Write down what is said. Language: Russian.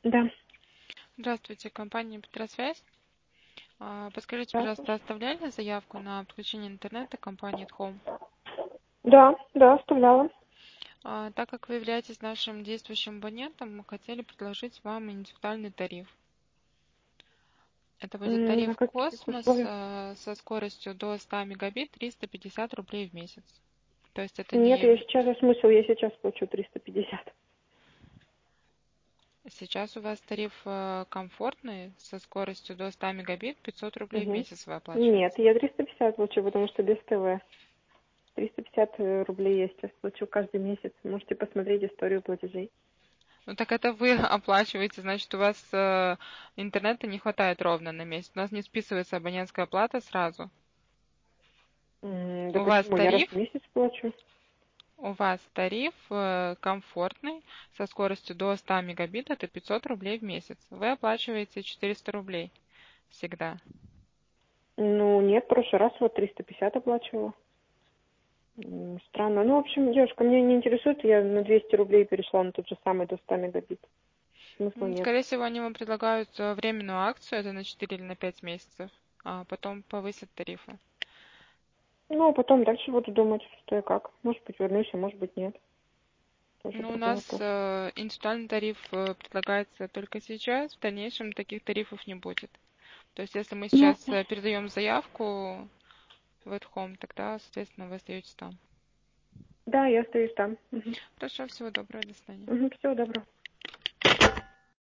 Да, Здравствуйте, компания Петросвязь. Подскажите, здравствуйте. пожалуйста, оставляли заявку на подключение интернета компании Home? Да, оставляла. Так как вы являетесь нашим действующим абонентом, мы хотели предложить вам индивидуальный тариф. Это будет тариф На каких Космос условиях? со скоростью до 100 мегабит, 350 рублей в месяц. То есть это Нет, не... я сейчас плачу 350. Сейчас у вас тариф комфортный со скоростью до 100 мегабит, 500 рублей в Угу. месяц вы Нет, оплачиваете. я 350 плачу, потому что без ТВ. 350 рублей я сейчас плачу каждый месяц. Можете посмотреть историю платежей. Ну так это вы оплачиваете, значит, у вас интернета не хватает ровно на месяц. У нас не списывается абонентская плата сразу. Да У вас почему? Я раз тариф, в месяц плачу. у вас тариф комфортный со скоростью до 100 мегабит, это 500 рублей в месяц. Вы оплачиваете 400 рублей всегда. Ну, нет, в прошлый раз вот 350 оплачивала. Странно. Ну, в общем, девушка, меня не интересует, я на 200 рублей перешла на тот же самый до 100 мегабит. Смысла нет. Скорее всего, они вам предлагают временную акцию, это на 4 или на 5 месяцев, а потом повысят тарифы. Ну, а потом дальше буду думать, что и как. Может быть, вернусь, а может быть, нет. Тоже Ну, у другой нас вопрос. индивидуальный тариф предлагается только сейчас, в дальнейшем таких тарифов не будет. То есть, если мы сейчас Ясно. передаем заявку в Home, тогда, соответственно, вы остаетесь там. Да, я остаюсь там. Хорошо, всего доброго, до свидания. Всего доброго.